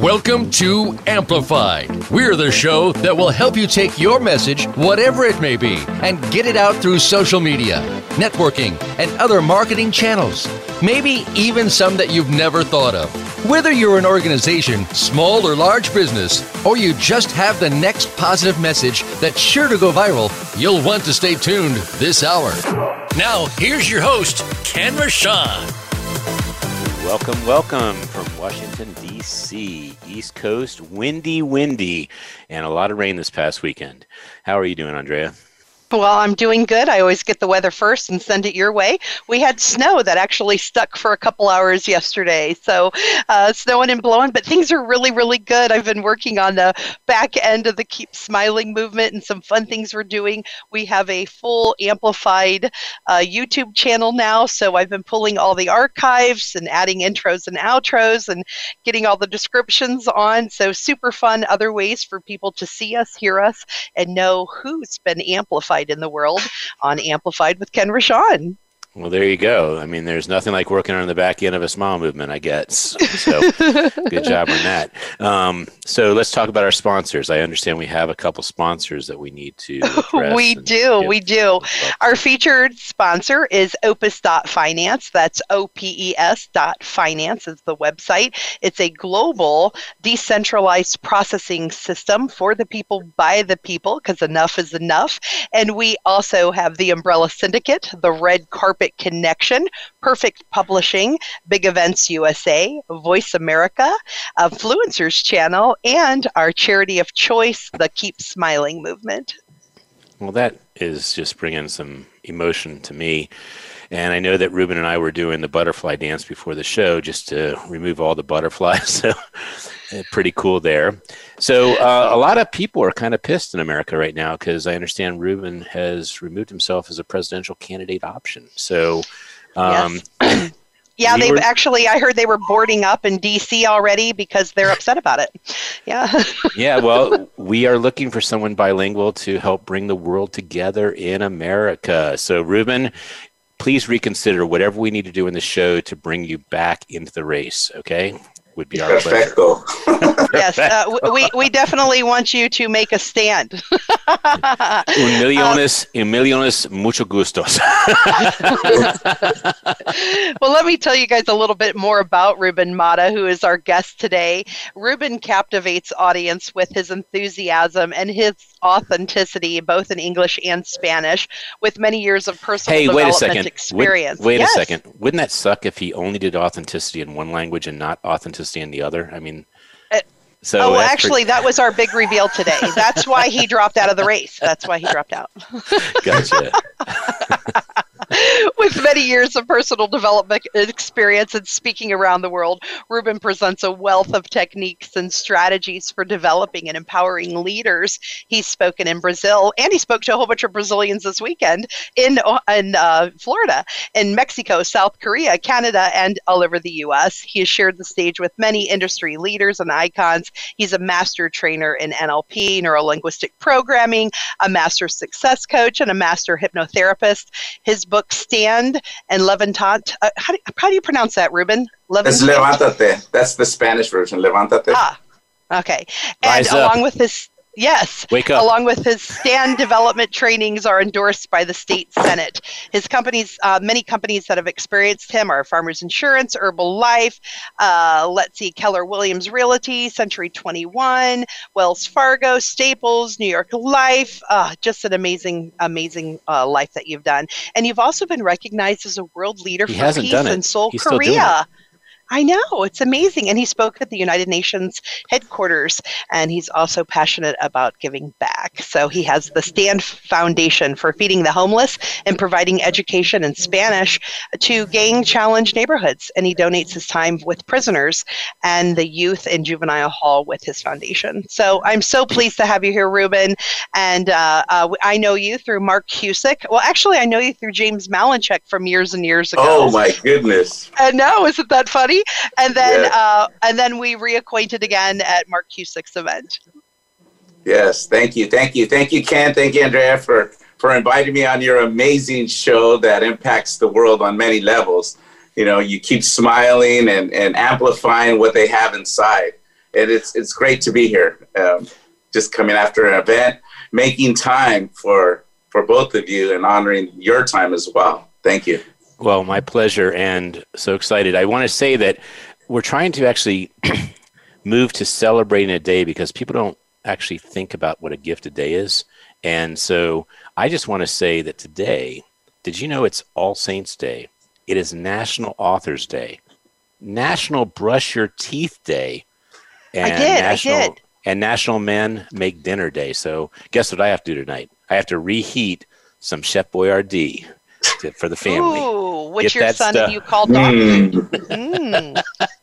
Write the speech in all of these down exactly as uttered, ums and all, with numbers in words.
Welcome to Amplified. We're the show that will help you take your message, whatever it may be, and get it out through social media, networking, and other marketing channels. Maybe even some that you've never thought of. Whether you're an organization, small or large business, or you just have the next positive message that's sure to go viral, you'll want to stay tuned this hour. Now, here's your host, Ken Rochon. Welcome, welcome from Washington, D C, East Coast, windy, windy, and a lot of rain this past weekend. How are you doing, Andrea? Well, I'm doing good. I always get the weather first and send it your way. We had snow that actually stuck for a couple hours yesterday. So uh, snowing and blowing, but things are really, really good. I've been working on the back end of the Keep Smiling movement and some fun things we're doing. We have a full amplified uh, YouTube channel now. So I've been pulling all the archives and adding intros and outros and getting all the descriptions on. So super fun other ways for people to see us, hear us, and know who's been amplified in the world on Amplified with Ken Rochon. Well, there you go. I mean, there's nothing like working on the back end of a smile movement, I guess. So good job on that. Um, so let's talk about our sponsors. I understand we have a couple sponsors that we need to address. We do. We do. Our featured sponsor is Opus dot Finance. That's O P E S dot finance is the website. It's a global decentralized processing system for the people, by the people, because enough is enough. And we also have the Umbrella Syndicate, the Red Carpet Connection, Perfect Publishing, Big Events U S A, Voice America, Influencers Channel, and our charity of choice, the Keep Smiling movement. Well, that is just bringing some emotion to me. And I know that Ruben and I were doing the butterfly dance before the show just to remove all the butterflies. So pretty cool there. So uh, a lot of people are kind of pissed in America right now because I understand Ruben has removed himself as a presidential candidate option. So um, yes. Yeah, we they've were, actually, I heard they were boarding up in D C already because they're upset about it. Yeah. Yeah, well, we are looking for someone bilingual to help bring the world together in America. So Ruben, please reconsider whatever we need to do in the show to bring you back into the race, okay? Would be our Perfecto. Yes, uh, we, we definitely want you to make a stand. Un millones, uh, un millones, mucho gustos. Well, let me tell you guys a little bit more about Ruben Mata, who is our guest today. Ruben captivates audience with his enthusiasm and his authenticity, both in English and Spanish, with many years of personal hey, wait a development second. experience. Wait, wait yes. a second. Wouldn't that suck if he only did authenticity in one language and not authenticity in the other? I mean, uh, so oh, well, actually, pretty... that was our big reveal today. That's why he dropped out of the race. That's why he dropped out. Gotcha. With many years of personal development experience and speaking around the world, Ruben presents a wealth of techniques and strategies for developing and empowering leaders. He's spoken in Brazil, and he spoke to a whole bunch of Brazilians this weekend in, in uh, Florida, in Mexico, South Korea, Canada, and all over the U S. He has shared the stage with many industry leaders and icons. He's a master trainer in N L P, neuro-linguistic programming, a master success coach, and a master hypnotherapist. His book, Stand and Levantate. Uh, how, do, how do you pronounce that, Ruben? Levantate. It's Levántate. That's the Spanish version. Levántate. Ah, okay. And Rise along up. with his, yes, Wake up. Along with his Stand development trainings are endorsed by the state Senate. His companies, uh, many companies that have experienced him are Farmers Insurance, Herbal Life, uh, let's see, Keller Williams Realty, Century twenty-one, Wells Fargo, Staples, New York Life. Uh, just an amazing, amazing uh, life that you've done. And you've also been recognized as a world leader He for hasn't peace done it. in Seoul, He's still doing Korea. I know, it's amazing. And he spoke at the United Nations headquarters, and he's also passionate about giving back. So he has the Stand Foundation for feeding the homeless and providing education in Spanish to gang-challenged neighborhoods. And he donates his time with prisoners and the youth in juvenile hall with his foundation. So I'm so pleased to have you here, Ruben. And uh, uh, I know you through Mark Cusick. Well, actually, I know you through James Malinchak from years and years ago. Oh, my goodness. And no, isn't that funny? And then, Yeah. uh, and then we reacquainted again at Mark Cusick's event. Yes, thank you, thank you, thank you, Ken, thank you, Andrea, for for inviting me on your amazing show that impacts the world on many levels. You know, you keep smiling and and amplifying what they have inside. and it's it's great to be here. Um, just coming after an event, making time for for both of you, and honoring your time as well. Thank you. Well, my pleasure, and so excited. I want to say that we're trying to actually move to celebrating a day because people don't actually think about what a gift a day is. And so I just want to say that today, did you know it's All Saints Day? It is National Authors Day, National Brush Your Teeth Day, and I did, National I did. and National Men Make Dinner Day. So guess what I have to do tonight? I have to reheat some Chef Boyardee to, for the family. Ooh, which Get your that son stuff. and you call dog Mm. food. Mm.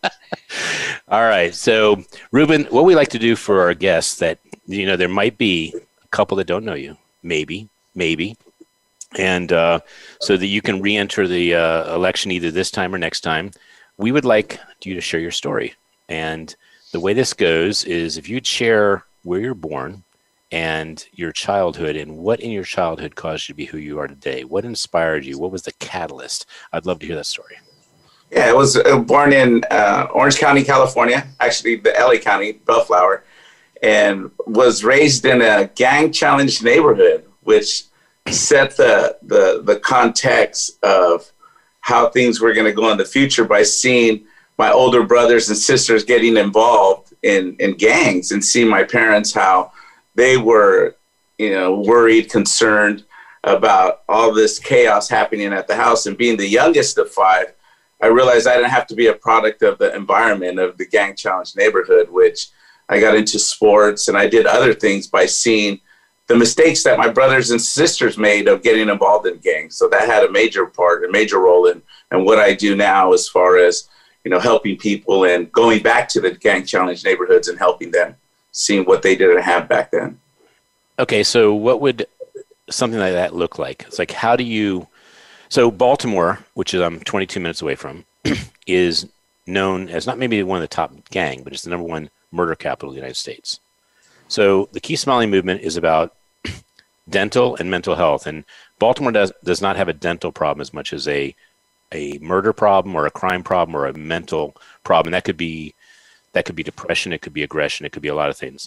All right. So, Ruben, what we like to do for our guests that, you know, there might be a couple that don't know you, maybe, maybe. And uh, so that you can re-enter the uh, election either this time or next time, we would like you to share your story. And the way this goes is if you'd share where you're born and your childhood and what in your childhood caused you to be who you are today. What inspired you? What was the catalyst? I'd love to hear that story. Yeah, I was uh, born in uh, Orange County, California, actually the L A County, Bellflower, and was raised in a gang-challenged neighborhood, which set the, the, the context of how things were going to go in the future by seeing my older brothers and sisters getting involved in, in gangs, and seeing my parents, how they were, you know, worried, concerned about all this chaos happening at the house. And being the youngest of five, I realized I didn't have to be a product of the environment of the gang challenged neighborhood, which I got into sports and I did other things by seeing the mistakes that my brothers and sisters made of getting involved in gangs. So that had a major part, a major role in, in what I do now, as far as, you know, helping people and going back to the gang challenged neighborhoods and helping them, seeing what they didn't have back then. Okay, so what would something like that look like? It's like, how do you, so Baltimore, which is I'm twenty-two minutes away from, is known as not maybe one of the top gang, but it's the number one murder capital of the United States. So the Keep Smiling movement is about dental and mental health. And Baltimore does, does not have a dental problem as much as a, a murder problem or a crime problem or a mental problem. That could be, that could be depression. It could be aggression. It could be a lot of things.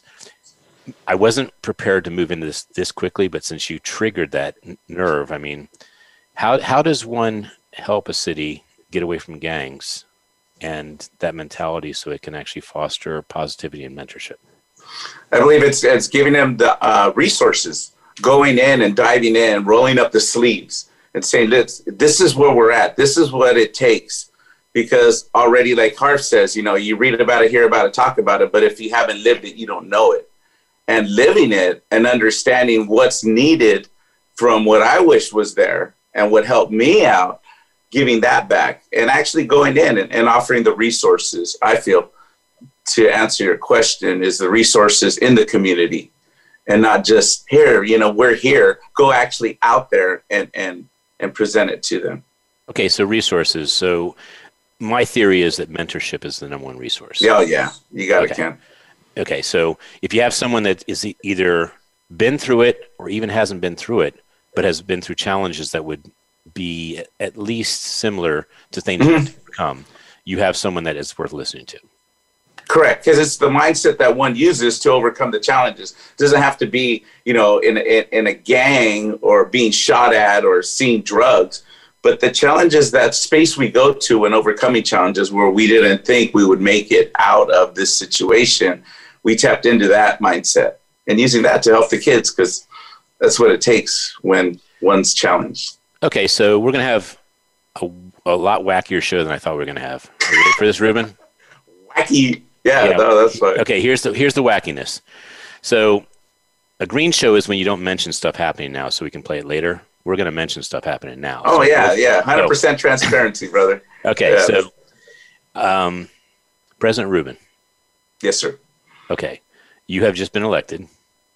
I wasn't prepared to move into this this quickly, but since you triggered that n- nerve, I mean, how how does one help a city get away from gangs and that mentality so it can actually foster positivity and mentorship? I believe it's it's giving them the uh, resources, going in and diving in, rolling up the sleeves and saying, Let's, this is where we're at. This is what it takes. Because already, like Harv says, you know, you read about it, hear about it, talk about it, but if you haven't lived it, you don't know it. And living it and understanding what's needed from what I wish was there and what helped me out, giving that back and actually going in and, and offering the resources, I feel, to answer your question, is the resources in the community and not just here, you know, we're here, go actually out there and, and, and present it to them. Okay, so resources. So my theory is that mentorship is the number one resource. Yeah, yeah, you got Okay. it, Ken. Okay, so if you have someone that is e- either been through it or even hasn't been through it, but has been through challenges that would be at least similar to things Mhm. you have to overcome, you have someone that is worth listening to. Correct, because it's the mindset that one uses to overcome the challenges. It doesn't have to be, you know, in, in in a gang or being shot at or seeing drugs, but the challenges, that space we go to when overcoming challenges where we didn't think we would make it out of this situation, we tapped into that mindset and using that to help the kids, because that's what it takes when one's challenged. Okay, so we're going to have a, a lot wackier show than I thought we were going to have. Are you ready for this, Ruben? Wacky. Yeah, Yeah. no, that's fine. Okay, here's the here's the wackiness. So a green show is when you don't mention stuff happening now so we can play it later. We're going to mention stuff happening now. Oh, So- yeah, yeah, one hundred percent transparency, brother. Okay, Yeah. so um, President Rubin, Yes, sir. okay, you have just been elected.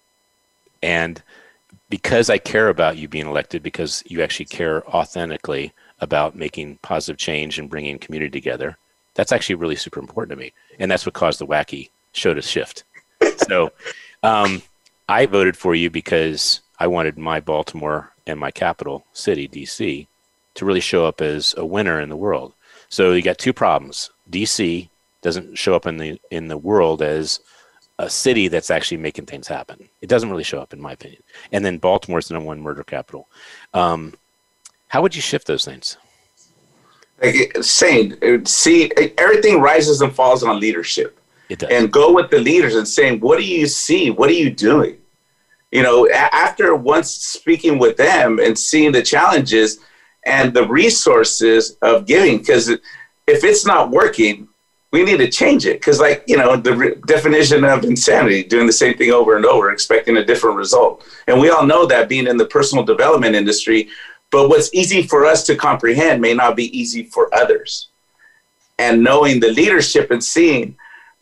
And because I care about you being elected, because you actually care authentically about making positive change and bringing community together, that's actually really super important to me. And that's what caused the wacky show to shift. So um, I voted for you because I wanted my Baltimore and my capital city, D C, to really show up as a winner in the world. So you got two problems. D C doesn't show up in the in the world as a city that's actually making things happen. It doesn't really show up, in my opinion. And then Baltimore's the number one murder capital. Um, how would you shift those things? Like saying, see, everything rises and falls on leadership. It does. And go with the leaders and saying, what do you see? What are you doing? You know, after once speaking with them and seeing the challenges and the resources of giving, because if it's not working, we need to change it. Because, like, you know, the re- definition of insanity, doing the same thing over and over, expecting a different result. And we all know that, being in the personal development industry. But what's easy for us to comprehend may not be easy for others. And knowing the leadership and seeing,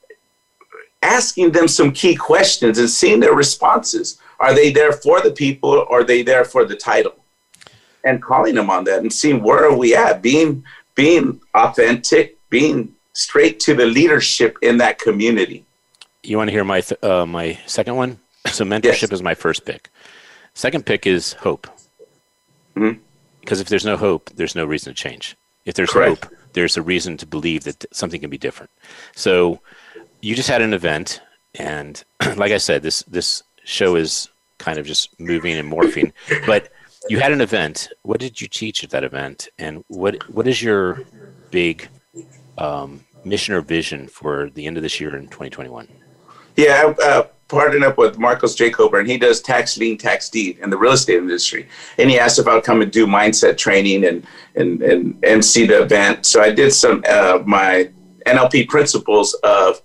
asking them some key questions and seeing their responses. Are they there for the people, or are they there for the title? And calling them on that and seeing, where are we at? Being, being authentic, being straight to the leadership in that community. You want to hear my th- uh, my second one? So mentorship Yes. is my first pick. Second pick is hope. Mm-hmm. Because if there's no hope, there's no reason to change. If there's Correct. hope, there's a reason to believe that something can be different. So you just had an event, and like I said, this this show is kind of just moving and morphing. But you had an event. What did you teach at that event? And what what is your big um, mission or vision for the end of this year in twenty twenty-one? Yeah, I uh, partnered up with Marcos Jacober, and he does tax lien, tax deed in the real estate industry. And he asked if I would come and do mindset training and and and M C the event. So I did some uh, my N L P principles of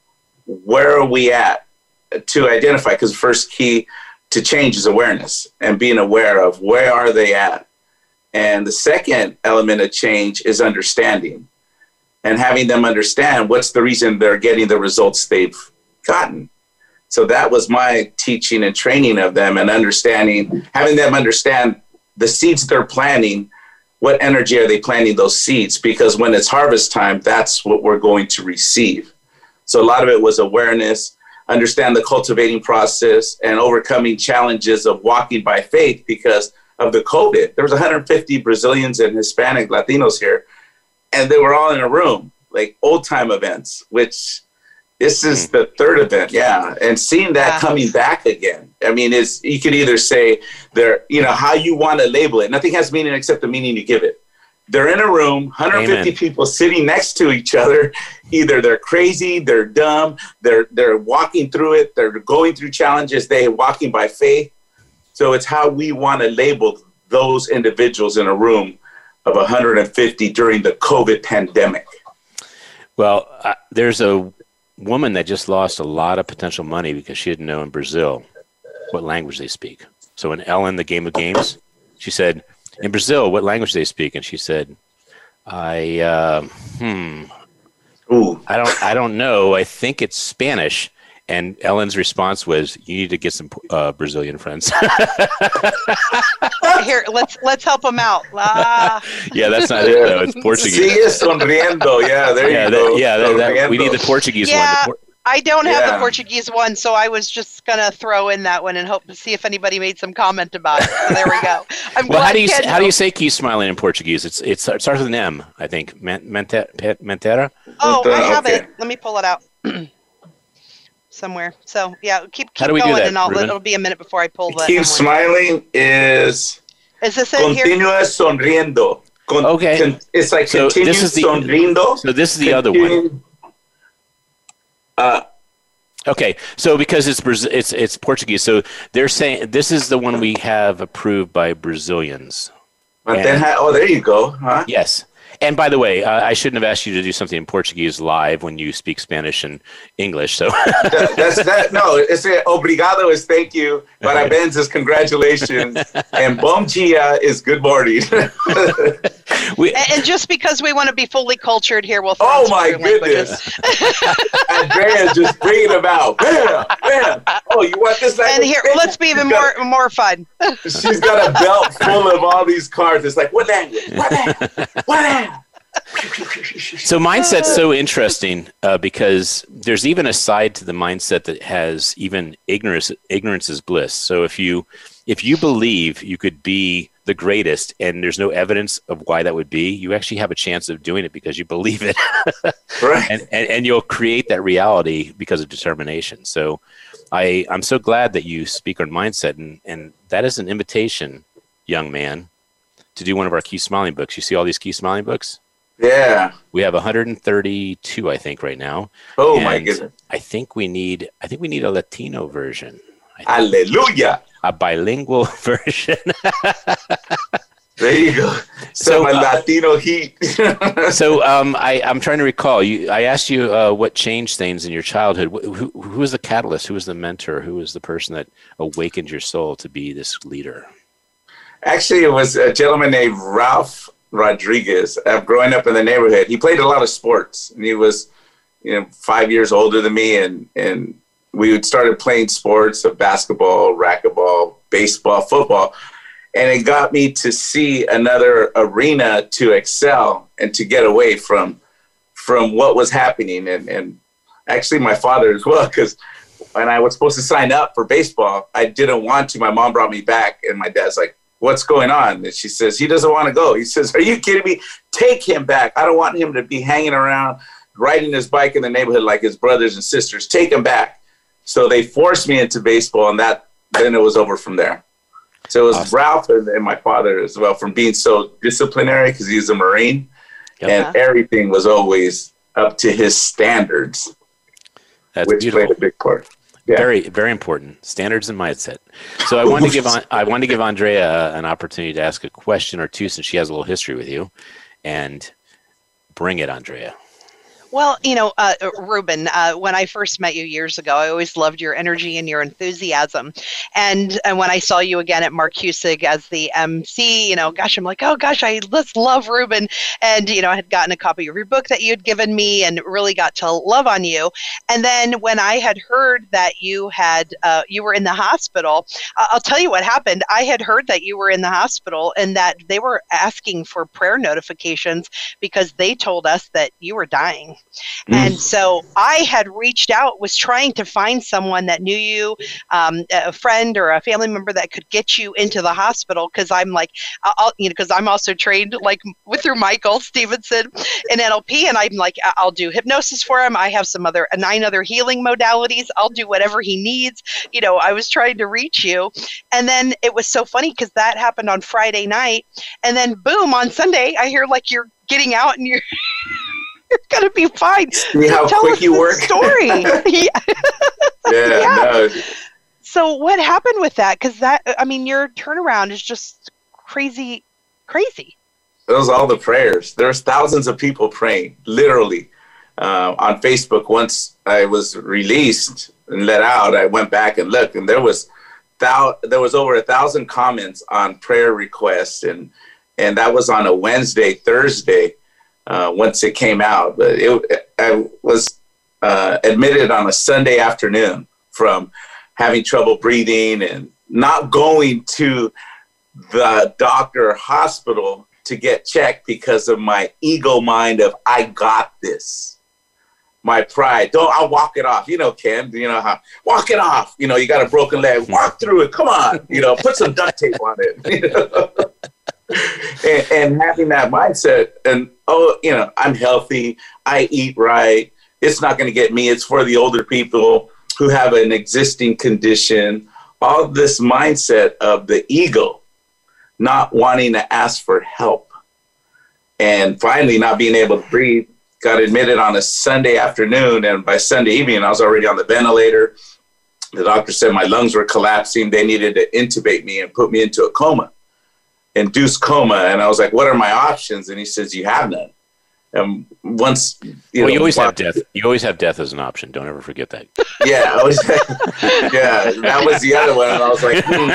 where are we at to identify, because the first key to change is awareness and being aware of where are they at. And the second element of change is understanding and having them understand what's the reason they're getting the results they've gotten. So that was my teaching and training of them, and understanding, having them understand the seeds they're planting, what energy are they planting those seeds? Because when it's harvest time, that's what we're going to receive. So a lot of it was awareness, understand the cultivating process, and overcoming challenges of walking by faith because of the COVID. There was one hundred fifty Brazilians and Hispanic Latinos here, and they were all in a room, like old time events, which this is the third event. Yeah. And seeing that Yeah. coming back again, I mean, is you could either say they're, you know, how you want to label it. Nothing has meaning except the meaning you give it. They're in a room, one hundred fifty Amen. people sitting next to each other. Either they're crazy, they're dumb, they're they're walking through it, they're going through challenges, they're walking by faith. So it's how we want to label those individuals in a room of one hundred fifty during the COVID pandemic. Well, uh, there's a woman that just lost a lot of potential money because she didn't know in Brazil what language they speak. So in Ellen, the Game of Games, she said, in Brazil, what language they speak? And she said, I, uh, hmm, Ooh. I don't, I don't know. I think it's Spanish. And Ellen's response was, you need to get some uh, Brazilian friends. Here, let's let's help them out. Ah. Yeah, that's not it, though. It's Portuguese. Sigue sonriendo. Yeah, there Yeah, you that, go. yeah that, that, we need the Sonriendo. Portuguese Yeah. one. The Por- I don't have Yeah. the Portuguese one, so I was just gonna throw in that one and hope to see if anybody made some comment about it. So there we go. I'm well, glad how do you Ken how do you knows. say keep smiling in Portuguese? It's, it's it starts with an M, I think. Men- mente- pe- Mentera? Oh, I have Okay. it. Let me pull it out somewhere. So yeah, keep How keep do we do going, that, and I'll, Ruben? it'll be a minute before I pull that. Keep number. smiling is Is this it here? continua sonriendo. Con- Okay. con- it's like So continue this is the- sonriendo. So this is the other one. Continue- Uh, Okay, so because it's Braz- it's it's Portuguese, so they're saying this is the one we have approved by Brazilians. but And- then, ha- oh, there you go. Huh? Yes. And by the way, uh, I shouldn't have asked you to do something in Portuguese live when you speak Spanish and English. So That, that's that. No, it's a, obrigado is thank you. Parabéns is congratulations. And bom dia is good morning. we, And, and just because we want to be fully cultured here, we'll throw Oh in some my other languages. goodness. Andrea's just bringing them out. Bam, bam. Oh, you want this language? And here, let's be even She's more got- more fun. She's got a belt full of all these cards. It's like, what language? What language? What language? so mindset's so interesting uh, because there's even a side to the mindset that has even ignorance ignorance is bliss. So if you if you believe you could be the greatest and there's no evidence of why that would be, you actually have a chance of doing it because you believe it. Right. And, and and you'll create that reality because of determination. So I, I'm so glad that you speak on mindset, and, and that is an invitation, young man, to do one of our Keep Smiling books. You see all these Keep Smiling books? Yeah. We have one hundred thirty-two, I think, right now. Oh and my goodness. I think we need I think we need a Latino version. Hallelujah. A bilingual version. There you go. So, my uh, Latino heat. so um, I, I'm trying to recall. You, I asked you uh, what changed things in your childhood. Who, who, who was the catalyst? Who was the mentor? Who was the person that awakened your soul to be this leader? Actually, it was a gentleman named Ralph Rodriguez. Uh, growing up in the neighborhood, he played a lot of sports, and he was, you know, five years older than me, and and we would started playing sports of basketball, racquetball, baseball, football. And it got me to see another arena to excel and to get away from from what was happening. And, and actually my father as well, because when I was supposed to sign up for baseball, I didn't want to. My mom brought me back, and my dad's like, what's going on? And she says, he doesn't want to go. He says, are you kidding me? Take him back. I don't want him to be hanging around, riding his bike in the neighborhood like his brothers and sisters. Take him back. So they forced me into baseball, and that then it was over from there. So it was awesome. Ralph and, and my father as well, from being so disciplinary because he's a Marine, yep. and everything was always up to his standards, That's which beautiful. played a big part. Yeah. Very, very important. Standards and mindset. So I want to give on, I want to give Andrea an opportunity to ask a question or two, since she has a little history with you, and bring it, Andrea. Well, you know, uh, Ruben, uh, when I first met you years ago, I always loved your energy and your enthusiasm. And, and when I saw you again at Marcusig as the M C, you know, gosh, I'm like, oh, gosh, I just love Ruben. And, you know, I had gotten a copy of your book that you had given me and really got to love on you. And then when I had heard that you had, uh, you were in the hospital, uh, I'll tell you what happened. I had heard that you were in the hospital and that they were asking for prayer notifications because they told us that you were dying. And so I had reached out, was trying to find someone that knew you, um, a friend or a family member that could get you into the hospital. Because I'm like, I'll, you know, because I'm also trained like with through Michael Stevenson in N L P, and I'm like, I'll do hypnosis for him. I have some other nine other healing modalities. I'll do whatever he needs. You know, I was trying to reach you, and then it was so funny because that happened on Friday night, and then boom, on Sunday I hear like you're getting out and you're. You're gonna be fine. See how Tell quick us you the work. Story. yeah. Yeah. yeah. No. So what happened with that? Because that, I mean, your turnaround is just crazy, crazy. Those are all the prayers. There's thousands of people praying, literally, uh, on Facebook. Once I was released and let out, I went back and looked, and there was thou- there was over a thousand comments on prayer requests, and and that was on a Wednesday, Thursday. Uh, once it came out, but it, I was uh, admitted on a Sunday afternoon from having trouble breathing and not going to the doctor or hospital to get checked because of my ego mind of, I got this. My pride. Don't, I'll walk it off. You know, Ken, you know how, walk it off. You know, you got a broken leg, walk through it. Come on, you know, put some duct tape on it. You know? and, and having that mindset and, oh, you know, I'm healthy. I eat right. It's not going to get me. It's for the older people who have an existing condition. All this mindset of the ego, not wanting to ask for help. And finally not being able to breathe, got admitted on a Sunday afternoon. And by Sunday evening, I was already on the ventilator. The doctor said my lungs were collapsing. They needed to intubate me and put me into a coma. Induced coma. And I was like, what are my options? And he says, you have none. And once, you well, know, you always walk, have death. You always have death as an option. Don't ever forget that. Yeah. I was, yeah. That was the other one. And I was like, hmm,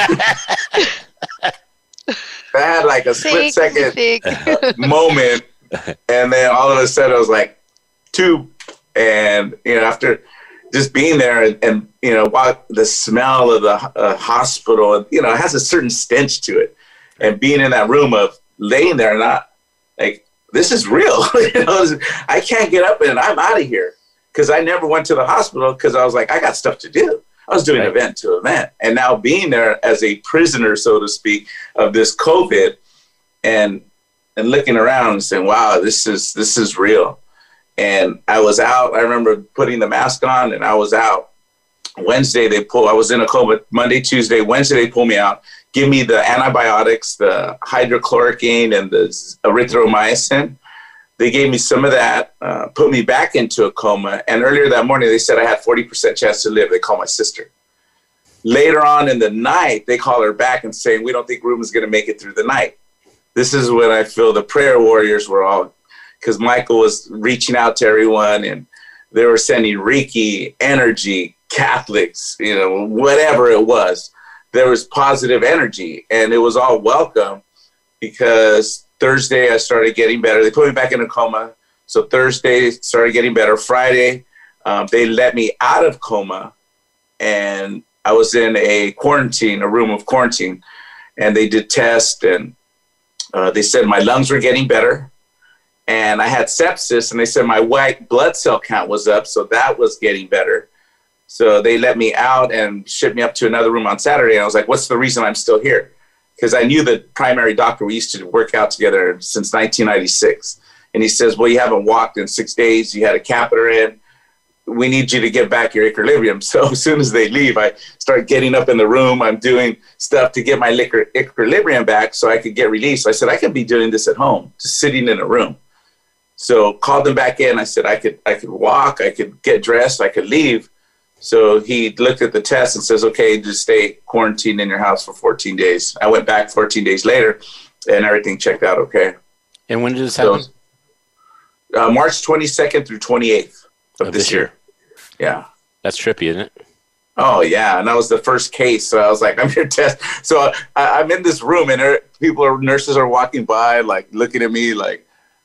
I had like a split second moment. And then all of a sudden I was like, two. And, you know, after just being there and, and you know, walk, the smell of the uh, hospital, you know, it has a certain stench to it. And being in that room of laying there, not like, this is real. You know, I can't get up and I'm out of here. Because I never went to the hospital because I was like, I got stuff to do. I was doing Right. event to event. And now being there as a prisoner, so to speak, of this COVID, and and looking around and saying, wow, this is this is real. And I was out. I remember putting the mask on, and I was out. Wednesday, they pull. I was in a coma. Monday, Tuesday, Wednesday, they pull me out. Give me the antibiotics, the hydrochloroquine, and the erythromycin. They gave me some of that, uh, put me back into a coma. And earlier that morning, they said I had forty percent chance to live. They called my sister. Later on in the night, they call her back and saying, we don't think Ruben's going to make it through the night. This is when I feel the prayer warriors were all, because Michael was reaching out to everyone, and they were sending Reiki, energy, Catholics, you know, whatever it was. There was positive energy, and it was all welcome, because Thursday I started getting better. They put me back in a coma. So Thursday started getting better. Friday, um, they let me out of coma, and I was in a quarantine, a room of quarantine, and they did tests, and uh, they said my lungs were getting better, and I had sepsis, and they said my white blood cell count was up, so that was getting better. So they let me out and shipped me up to another room on Saturday, and I was like, what's the reason I'm still here? Because I knew the primary doctor. We used to work out together since nineteen ninety-six. And he says, well, you haven't walked in six days. You had a catheter in. We need you to get back your equilibrium. So as soon as they leave, I start getting up in the room. I'm doing stuff to get my liquor, equilibrium back so I could get released. I said, I could be doing this at home, just sitting in a room. So called them back in. I said, I could, I could walk. I could get dressed. I could leave. So he looked at the test and says, okay, just stay quarantined in your house for fourteen days. I went back fourteen days later, and everything checked out okay. And when did this So, happen? uh, March twenty-second through twenty-eighth of, Of this this year. year. Yeah. That's trippy, isn't it? Oh, yeah. And that was the first case. So I was like, I'm here to test. So I, I'm in this room, and there, people are, nurses are walking by, like, looking at me like,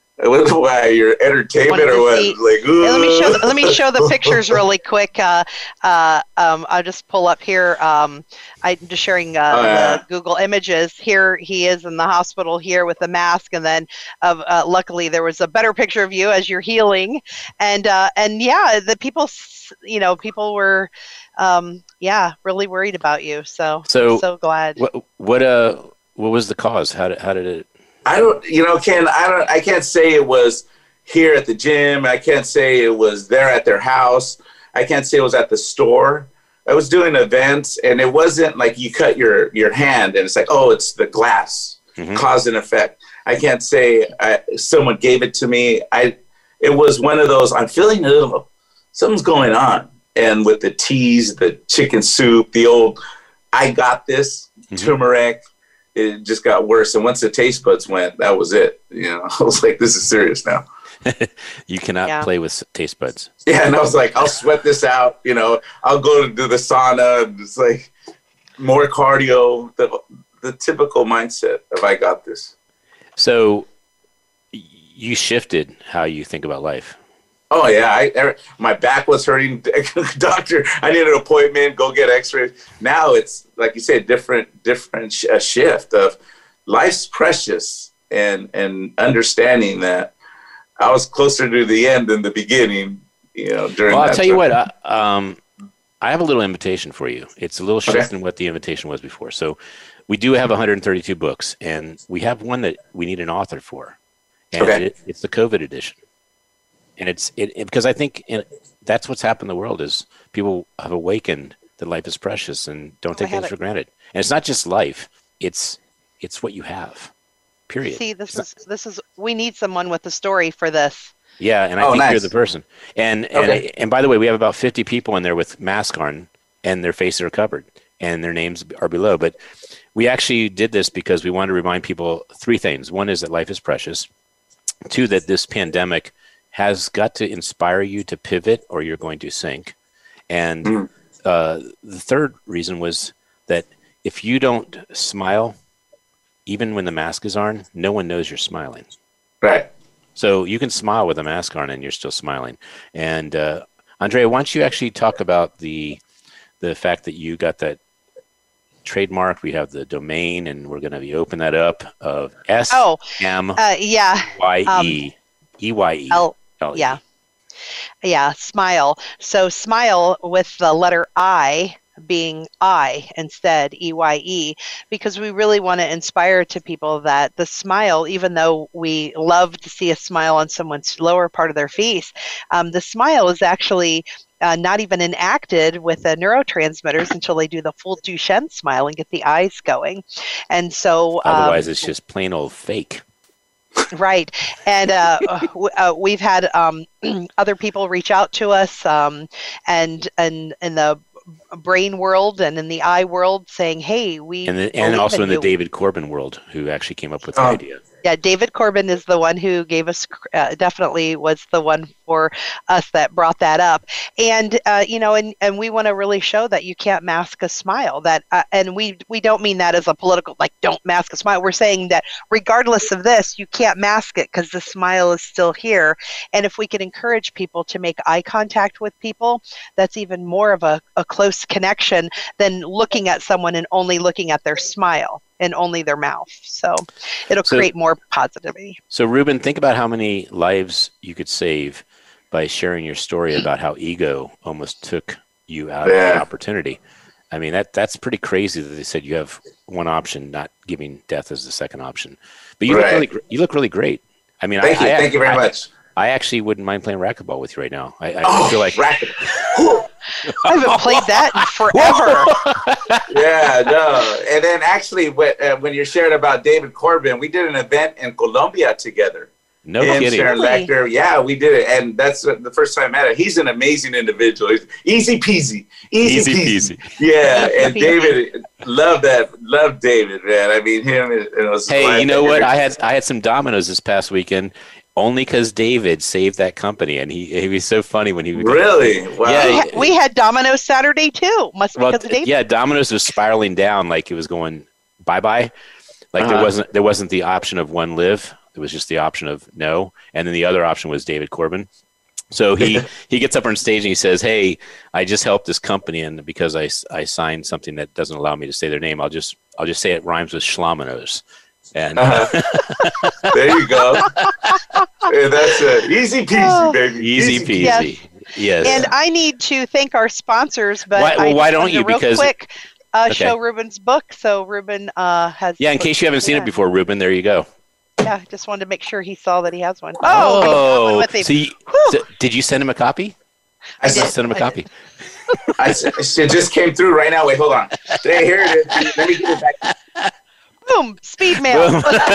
why, your entertainment or what? See, Like, Hey, let me show. "Ooh." Let me show the pictures really quick. Uh, uh, um, I'll just pull up here. Um, I'm just sharing uh, Oh, yeah. the Google Images. Here he is in the hospital here with the mask, and then uh, uh, luckily there was a better picture of you as you're healing, and uh, and yeah, the people, s- you know, people were, um, yeah, really worried about you. So So, I'm so glad. What what uh what was the cause? How did how did it? I don't, you know, Ken, I don't, I can't say it was here at the gym. I can't say it was there at their house. I can't say it was at the store. I was doing events, and it wasn't like you cut your, your hand and it's like, oh, it's the glass, Mhm. cause and effect. I can't say I, someone gave it to me. I, it was one of those, I'm feeling a little, something's going on. And with the teas, the chicken soup, the old, I got this, Mhm. turmeric, it just got worse. And once the taste buds went, that was it. You know, I was like, this is serious now. You cannot Yeah. play with taste buds. Yeah. And I was like, I'll sweat this out. You know, I'll go to do the sauna. And it's like more cardio, the, the typical mindset of I got this. So y- you shifted how you think about life. Oh, yeah. I, er, my back was hurting. Doctor, I need an appointment. Go get x-rays. Now it's, like you said, different, different sh- a shift of life's precious, and, and understanding that I was closer to the end than the beginning, you know, during Well, I'll that tell you time. what. I, um, I have a little invitation for you. It's a little shift Okay. in what the invitation was before. So we do have one hundred thirty-two books, and we have one that we need an author for, and Okay. it, it's the COVID edition. And it's it, it because I think in, that's what's happened in the world is people have awakened that life is precious and don't take I have things it. for granted. And it's not just life; it's it's what you have. Period. See, this is this is. We need someone with a story for this. Yeah, and I Oh, think you're nice. the person. And and Okay. and by the way, we have about fifty people in there with masks on, and their faces are covered, and their names are below. But we actually did this because we wanted to remind people three things. One is that life is precious. Two, that this pandemic has got to inspire you to pivot, or you're going to sink. And Mm. uh, the third reason was that if you don't smile, even when the mask is on, no one knows you're smiling. Right. So you can smile with a mask on and you're still smiling. And uh, Andrea, why don't you actually talk about the the fact that you got that trademark? We have the domain, and we're going to be open that up of S Oh, M uh, yeah. Y E E Y E. L. Yeah. Yeah, smile. So smile with the letter I being I instead, E Y E, because we really want to inspire to people that the smile, even though we love to see a smile on someone's lower part of their face, um, the smile is actually uh, not even enacted with the neurotransmitters until they do the full Duchenne smile and get the eyes going. And so otherwise um, it's just plain old fake. Right. And uh, w- uh, we've had um, other people reach out to us um, and, and in the brain world and in the eye world saying, hey, we And, the, and also in the you. David Corbin world, who actually came up with the Oh. idea. Yeah, David Corbin is the one who gave us, uh, definitely was the one for us that brought that up. And, uh, you know, and, and we want to really show that you can't mask a smile. That, uh, and we we don't mean that as a political, like, don't mask a smile. We're saying that regardless of this, you can't mask it because the smile is still here. And if we can encourage people to make eye contact with people, that's even more of a, a close connection than looking at someone and only looking at their smile and only their mouth. So it'll So- create more positivity. So, Ruben, think about how many lives you could save by sharing your story about how ego almost took you out of Yeah. the opportunity. I mean, that that's pretty crazy that they said you have one option, not giving death as the second option. But you Right. look really, gr- you look really great. I mean, Thank I, you. I, Thank you very I, much. I actually wouldn't mind playing racquetball with you right now. I, I Oh, feel like racket. I haven't played that in forever. Yeah, no. And then actually, when, uh, when you're sharing about David Corbin, we did an event in Colombia together. no Him, kidding. Sharon Really? Lecter. Yeah, we did it. And that's uh, the first time I met him. He's an amazing individual. He's easy peasy. Easy, Easy peasy. peasy. Yeah, Easy and peasy. David, love that. Love David, man. I mean, him and, and his Hey, wife, you know what? every- I had I had some dominoes this past weekend, only because David saved that company, and he he was so funny when he would Really? Wow. Yeah, we, ha- we had Domino's Saturday too. Must be Well, because of David. yeah, Domino's was spiraling down like it was going bye bye. Like there Uh-huh. wasn't there wasn't the option of one live. There was just the option of no, and then the other option was David Corbin. So he he gets up on stage and he says, "Hey, I just helped this company, and because I, I signed something that doesn't allow me to say their name, I'll just I'll just say it rhymes with Schlamanos." And Uh-huh. There you go. Yeah, that's it. Easy peasy, Oh. baby. easy peasy. Yes. Yes. And I need to thank our sponsors, but Why- well, I why just don't wanted you? to real Because- quick uh, Okay. show Ruben's book. So Ruben uh, has. yeah, in case you haven't seen it before, Ruben, there you go. Yeah, just wanted to make sure he saw that he has one. Oh, we got one with him. so, you- Whew. so did you send him a copy? I, did. said, Send him a I copy. I said, it just came through right now. Wait, hold on. Hey, here it is. Let me get it back. Boom, speed mail.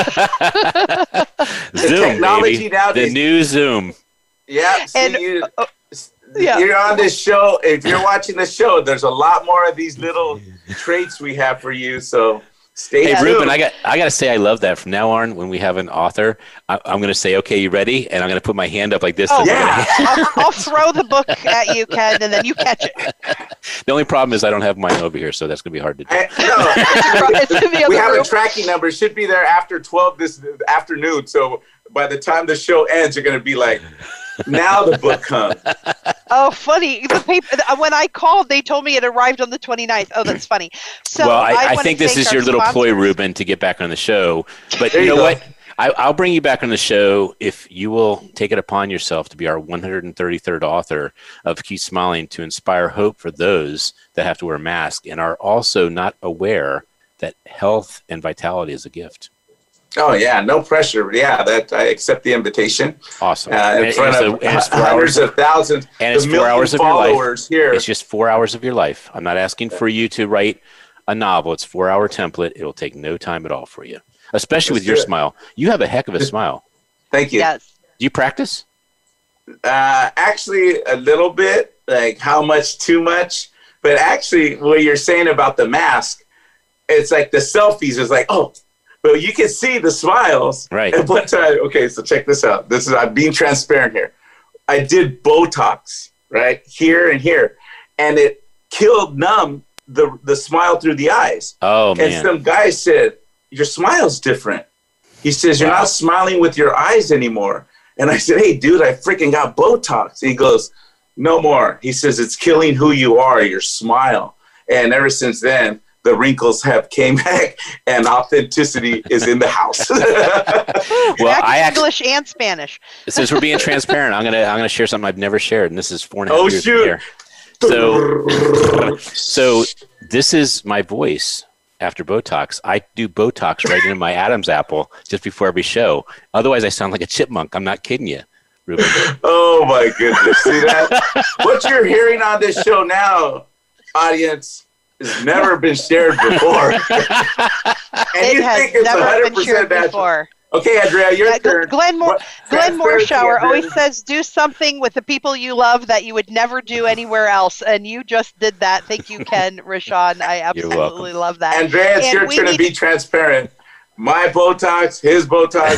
Zoom, technology baby. nowadays- The new Zoom. Yeah. See, And, you, uh, yeah. You're on this show. If you're watching the show, there's a lot more of these little traits we have for you. So stay Hey, Yeah. tuned. Ruben, I got I got to say I love that. From now on, when we have an author, I, I'm going to say, "Okay, you ready?" And I'm going to put my hand up like this. Oh, to- yeah. I'll, I'll throw the book at you, Ken, and then you catch it. The only problem is I don't have mine over here, so that's going to be hard to do. I, It's in the no, we other have room. a tracking number. It should be there after twelve this afternoon. So by the time the show ends, you're going to be like, now the book comes. Oh, funny. The paper. uh, When I called, they told me it arrived on the twenty-ninth. Oh, that's funny. So well, I, I, wanna think this thank is our your little ploy, sponsors. Ruben, to get back on the show. But There you you know go. what? I, I'll bring you back on the show if you will take it upon yourself to be our one hundred thirty-third author of Keep Smiling, to inspire hope for those that have to wear a mask and are also not aware that health and vitality is a gift. Oh yeah, no pressure. Yeah, that I accept the invitation. Awesome. Uh, And in it- front and of it's a- and it's four hundreds hours of thousands, and it's the four million hours of your life. followers here. It's just four hours of your life. I'm not asking for you to write a novel. It's a four-hour template. It'll take no time at all for you, especially Let's with your do it. smile. You have a heck of a smile. Thank you. Yes. Do you practice? Uh, actually, a little bit. Like how much? Too much. But actually, what you're saying about the mask, it's like the selfies is like, oh, but you can see the smiles. Right. And one time, okay, so check this out. This is I'm being transparent here. I did Botox right here and here, and it killed numb the the smile through the eyes. Oh, And man. some guy said, your smile's different. He says, you're Wow. not smiling with your eyes anymore. And I said, hey, dude, I freaking got Botox. He goes, no more. He says, it's killing who you are, your smile. And ever since then, the wrinkles have came back and authenticity is in the house. Well, Back I in actually, English and Spanish. since we're being transparent, I'm gonna I'm gonna share something I've never shared, and this is four and a half Oh, years shoot. here. So, so this is my voice after Botox. I do Botox right into my Adam's apple just before every show. Otherwise, I sound like a chipmunk. I'm not kidding you, Ruben. Oh, my goodness. See that? What you're hearing on this show now, audience, has never been shared before. And it you has think it's never one hundred been percent shared natural. Before. Okay, Andrea, your Yeah, turn. Glenn, Moore, What- Glenn transparency, Morshower Andrea. always says, do something with the people you love that you would never do anywhere else. And you just did that. Thank you, Ken, Rashawn. I absolutely love that. Andrea, it's And your we turn to need- be transparent. My Botox, his Botox,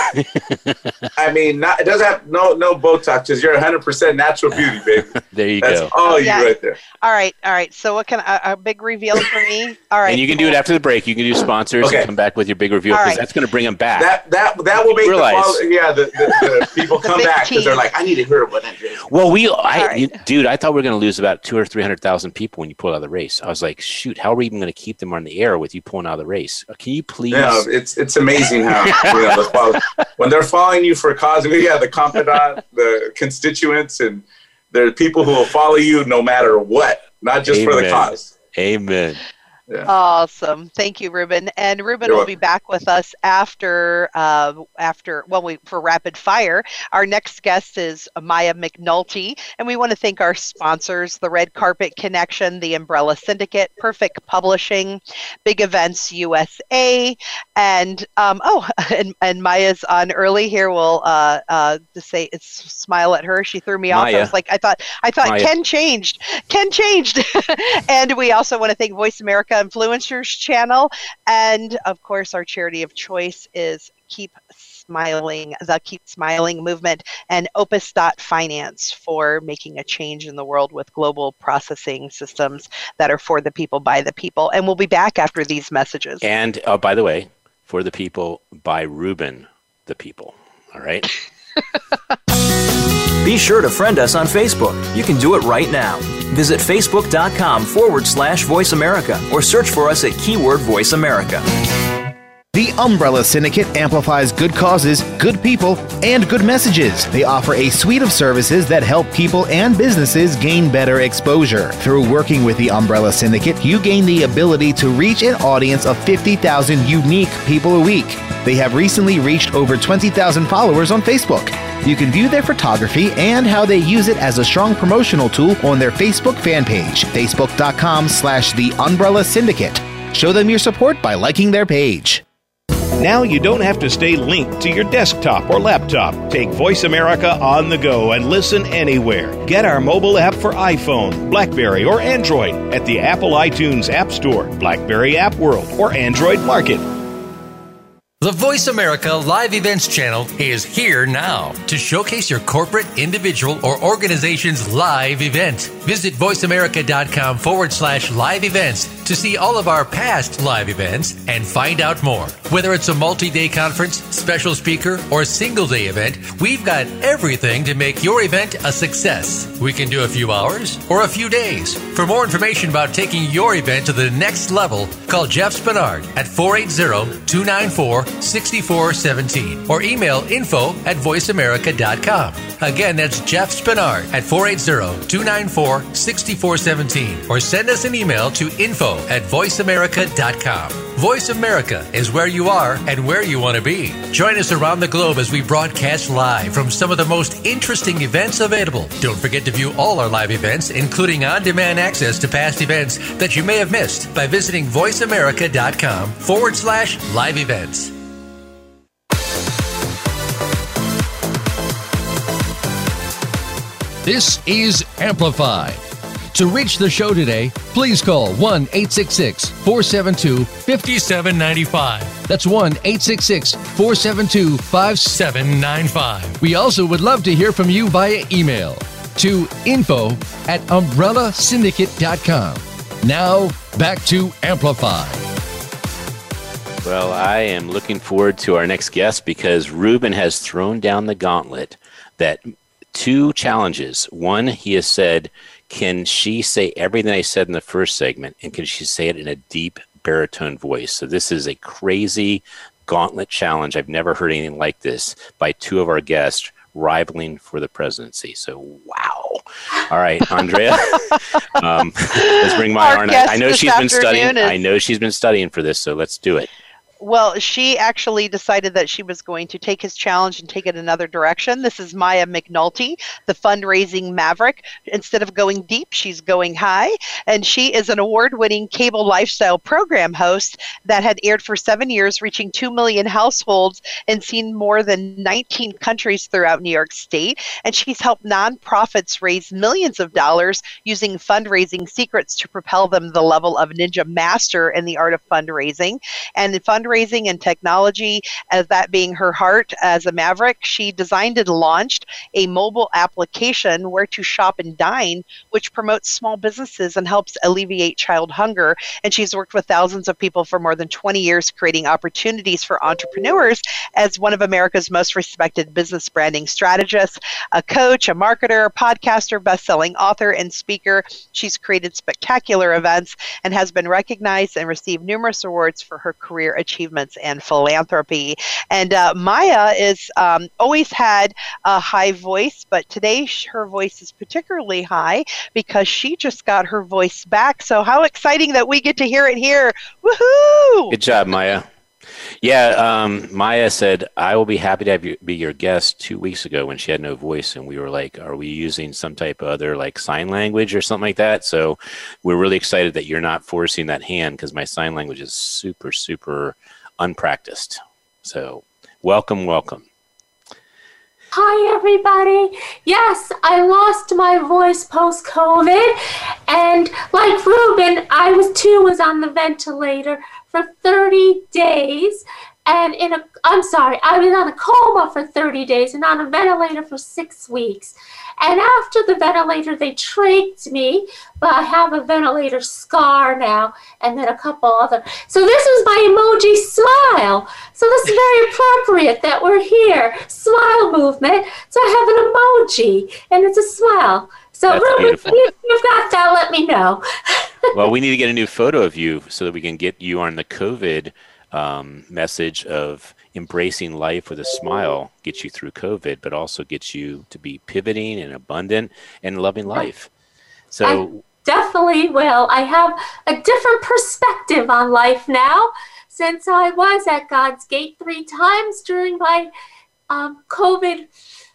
but I mean, not, it doesn't have no no Botox because you're one hundred percent natural beauty, baby. There you That's go. all you Yeah. right there. All right, all right. So what can a, a big reveal for me? All right. And you can do it after the break. You can do sponsors Okay. and come back with your big reveal All because right. that's going to bring them back. That that that will make Realize. the follow, yeah the, the, the people The come big back because they're team. like, I need to hear what Andrea. well, we, I, right. you, dude, I thought we were going to lose about two or three hundred thousand people when you pulled out of the race. I was like, shoot, how are we even going to keep them on the air with you pulling out of the race? Can you please? You know, it's it's amazing how you know the follow, when they're following you for a cause. We have the confidant, the constituents, and there are people who will follow you no matter what, not just for the Amen. cause. Amen. Yeah. Awesome. Thank you, Ruben. And Ruben You're will be welcome. back with us after, uh, after well, we, for Rapid Fire. Our next guest is Maya McNulty, and we want to thank our sponsors, the Red Carpet Connection, the Umbrella Syndicate, Perfect Publishing, Big Events U S A, and, um, oh, and, and Maya's on early here. We'll uh, uh, just say, it's smile at her. She threw me off. I Maya. was like, I thought, I thought Maya. Ken changed. Ken changed. And we also want to thank Voice America Influencers channel, and of course our charity of choice is Keep Smiling, the Keep Smiling movement, and Opus dot Finance for making a change in the world with global processing systems that are for the people, by the people. And we'll be back after these messages. And uh, by the way, for the people, by Ruben, the people. All right. Be sure to friend us on Facebook. You can do it right now. Visit facebook.com forward slash Voice America or search for us at keyword Voice America. The Umbrella Syndicate amplifies good causes, good people, and good messages. They offer a suite of services that help people and businesses gain better exposure. Through working with the Umbrella Syndicate, you gain the ability to reach an audience of fifty thousand unique people a week. They have recently reached over twenty thousand followers on Facebook. You can view their photography and how they use it as a strong promotional tool on their Facebook fan page, facebook.com slash the Umbrella Syndicate. Show them your support by liking their page. Now you don't have to stay linked to your desktop or laptop. Take Voice America on the go and listen anywhere. Get our mobile app for iPhone, BlackBerry, or Android at the Apple iTunes App Store, BlackBerry App World, or Android Market. The Voice America Live Events channel is here now to showcase your corporate, individual, or organization's live event. Visit voiceamerica.com forward slash live events to see all of our past live events and find out more. Whether it's a multi-day conference, special speaker, or single-day event, we've got everything to make your event a success. We can do a few hours or a few days. For more information about taking your event to the next level, call Jeff Spinard at four eight zero, two nine four, six four one seven or email info at voiceamerica dot com. Again, that's Jeff Spinard at four eight zero, two nine four, six four one seven or send us an email to info at voiceamerica dot com. Voice America is where you are and where you want to be. Join us around the globe as we broadcast live from some of the most interesting events available. Don't forget to view all our live events, including on-demand access to past events that you may have missed by visiting voiceamerica.com forward slash live events. This is Amplified. To reach the show today, please call one eight six six, four seven two, five seven nine five. That's one eight six six, four seven two, five seven nine five. We also would love to hear from you via email to info at umbrella syndicate dot com. Now, back to Amplify. Well, I am looking forward to our next guest because Ruben has thrown down the gauntlet that two challenges. One, he has said, can she say everything I said in the first segment, and can she say it in a deep baritone voice? So this is a crazy gauntlet challenge. I've never heard anything like this by two of our guests rivaling for the presidency. So, wow. All right, Andrea. um, let's bring Maya on. I, I know she's been studying. Is- I know she's been studying for this, so let's do it. Well, she actually decided that she was going to take his challenge and take it another direction. This is Maya McNulty, the fundraising maverick. Instead of going deep, she's going high. And she is an award-winning cable lifestyle program host that had aired for seven years, reaching two million households and seen more than nineteen countries throughout New York State. And she's helped nonprofits raise millions of dollars using fundraising secrets to propel them to the level of ninja master in the art of fundraising. And the fundraising Fundraising and technology, as that being her heart as a maverick, she designed and launched a mobile application, Where to Shop and Dine, which promotes small businesses and helps alleviate child hunger. And she's worked with thousands of people for more than twenty years, creating opportunities for entrepreneurs as one of America's most respected business branding strategists, a coach, a marketer, a podcaster, best-selling author, and speaker. She's created spectacular events and has been recognized and received numerous awards for her career achievements and philanthropy. And uh, Maya is um, always had a high voice, but today her voice is particularly high because she just got her voice back. So how exciting that we get to hear it here. Woohoo! Good job, Maya. Yeah, um, Maya said, I will be happy to have you be your guest two weeks ago when she had no voice. And we were like, are we using some type of other like sign language or something like that? So we're really excited that you're not forcing that hand because my sign language is super, super unpracticed. So welcome, welcome. Hi, everybody. Yes, I lost my voice post-COVID. And like Ruben, I was too was on the ventilator for thirty days. And in a, I'm sorry, I was on a coma for thirty days and on a ventilator for six weeks. And after the ventilator, they trached me, but I have a ventilator scar now, and then a couple other. So this is my emoji smile. So this is very appropriate that we're here. Smile movement. So I have an emoji, and it's a smile. So That's Ruben, beautiful. if you've got that, let me know. Well, we need to get a new photo of you so that we can get you on the COVID um, message of embracing life with a smile, get you through COVID, but also get you to be pivoting and abundant and loving life. So I definitely will. I have a different perspective on life now since I was at God's Gate three times during my um, COVID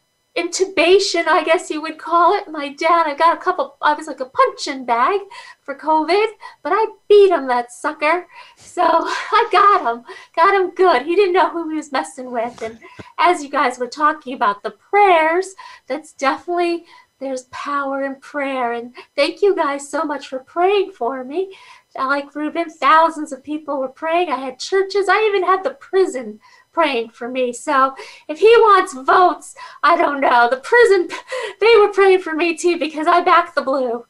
intubation, I guess you would call it. My dad, I got a couple, I was like a punching bag for COVID, but I beat him, that sucker. So I got him, got him good. He didn't know who he was messing with. And as you guys were talking about the prayers, that's definitely, there's power in prayer. And thank you guys so much for praying for me. Like Ruben, thousands of people were praying. I had churches. I even had the prison praying for me. So if he wants votes, I don't know. The prison, they were praying for me too because I backed the blue.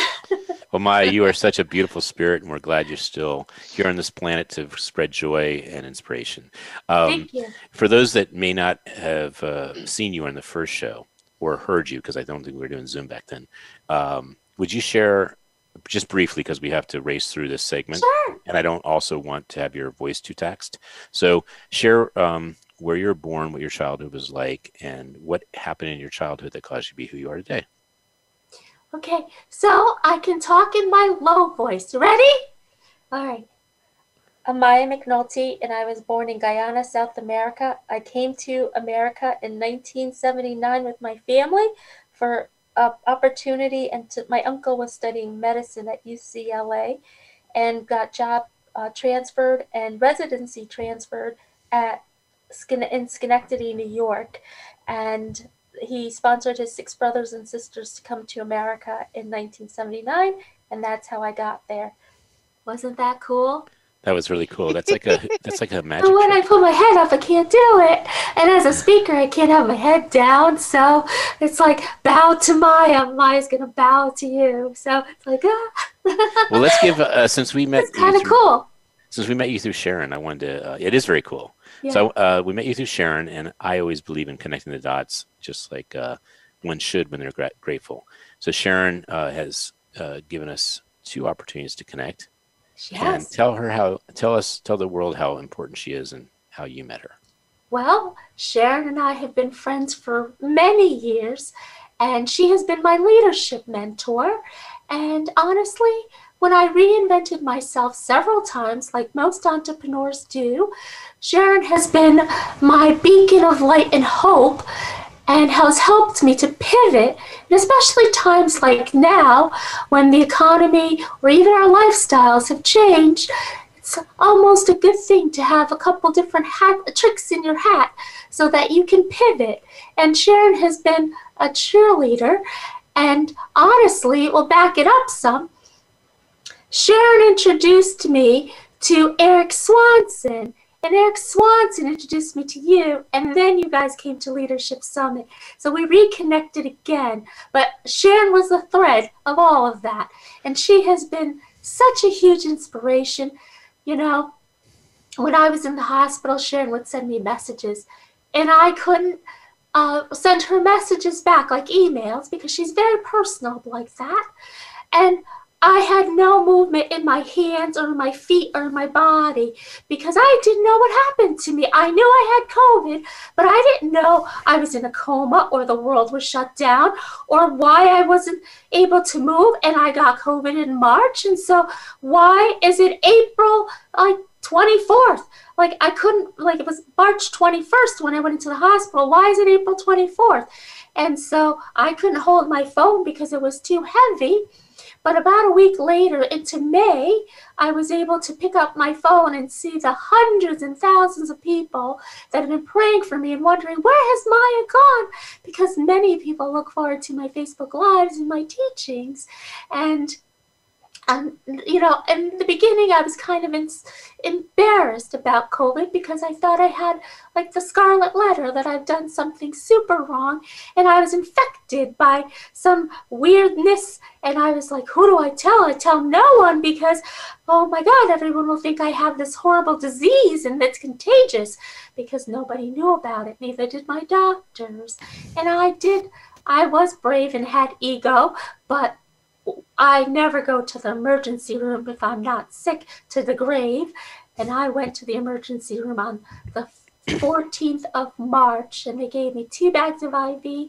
Well, Maya, you are such a beautiful spirit, and we're glad you're still here on this planet to spread joy and inspiration. Um, Thank you. For those that may not have uh, seen you on the first show or heard you, because I don't think we were doing Zoom back then, um, would you share just briefly, because we have to race through this segment, Sure. and I don't also want to have your voice too taxed. So share um, where you were born, what your childhood was like, and what happened in your childhood that caused you to be who you are today. Okay, so I can talk in my low voice. Ready? All right. I'm Maya McNulty, and I was born in Guyana, South America. I came to America in nineteen seventy-nine with my family for uh, opportunity, and to, my uncle was studying medicine at U C L A and got job uh, transferred and residency transferred at in Schenectady, New York. And he sponsored his six brothers and sisters to come to America in nineteen seventy-nine, and that's how I got there. Wasn't that cool? That was really cool. That's like a that's like a magic So when trick. I put my head up, I can't do it. And as a speaker, I can't have my head down. So it's like, bow to Maya. Maya's going to bow to you. So it's like, ah. Well, let's give, uh, since we met It's kind you of through- cool. Since we met you through Sharon, I wanted to, uh, it is very cool. Yeah. So uh, we met you through Sharon, and I always believe in connecting the dots, just like uh, one should when they're gra- grateful. So Sharon uh, has uh, given us two opportunities to connect. And Yes. tell her how, tell us, tell the world how important she is and how you met her. Well, Sharon and I have been friends for many years, and she has been my leadership mentor. And honestly, when I reinvented myself several times, like most entrepreneurs do, Sharon has been my beacon of light and hope and has helped me to pivot, and especially times like now when the economy or even our lifestyles have changed. It's almost a good thing to have a couple different hat, tricks in your hat so that you can pivot. And Sharon has been a cheerleader, and honestly, it will back it up some. Sharon introduced me to Eric Swanson, and Eric Swanson introduced me to you, and then you guys came to Leadership Summit. So we reconnected again, but Sharon was the thread of all of that, and she has been such a huge inspiration. You know, when I was in the hospital, Sharon would send me messages, and I couldn't uh, send her messages back, like emails, because she's very personal like that. And I had no movement in my hands or my feet or my body because I didn't know what happened to me. I knew I had COVID, but I didn't know I was in a coma or the world was shut down or why I wasn't able to move, and I got COVID in March. And so why is it April like twenty-fourth? Like I couldn't, like it was March twenty-first when I went into the hospital. Why is it April twenty-fourth? And so I couldn't hold my phone because it was too heavy. But about a week later, into May, I was able to pick up my phone and see the hundreds and thousands of people that have been praying for me and wondering, where has Maya gone? Because many people look forward to my Facebook Lives and my teachings. And Um, you know, in the beginning, I was kind of in, embarrassed about COVID because I thought I had like the scarlet letter, that I've done something super wrong, and I was infected by some weirdness. And I was like, who do I tell? I tell no one because, oh my God, everyone will think I have this horrible disease and that's contagious, because nobody knew about it. Neither did my doctors. And I did, I was brave and had ego, but I never go to the emergency room if I'm not sick to the grave. And I went to the emergency room on the fourteenth of March, and they gave me two bags of I V,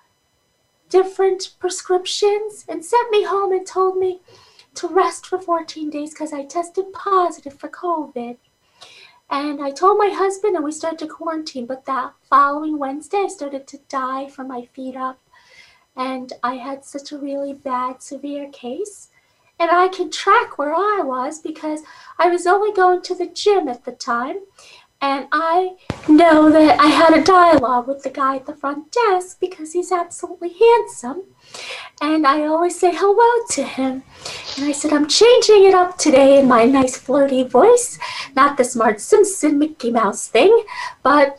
different prescriptions, and sent me home and told me to rest for fourteen days because I tested positive for COVID. And I told my husband, and we started to quarantine, but that following Wednesday, I started to die from my feet up. And I had such a really bad, severe case. And I can track where I was because I was only going to the gym at the time. And I know that I had a dialogue with the guy at the front desk because he's absolutely handsome. And I always say hello to him. And I said, I'm changing it up today in my nice flirty voice. Not the Smart Simpson Mickey Mouse thing, but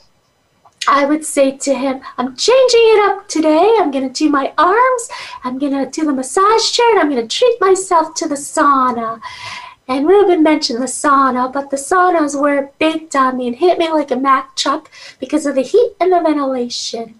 I would say to him, I'm changing it up today. I'm going to do my arms. I'm going to do the massage chair, and I'm going to treat myself to the sauna. And Ruben mentioned the sauna, but the sauna is where it baked on me and hit me like a Mack truck because of the heat and the ventilation.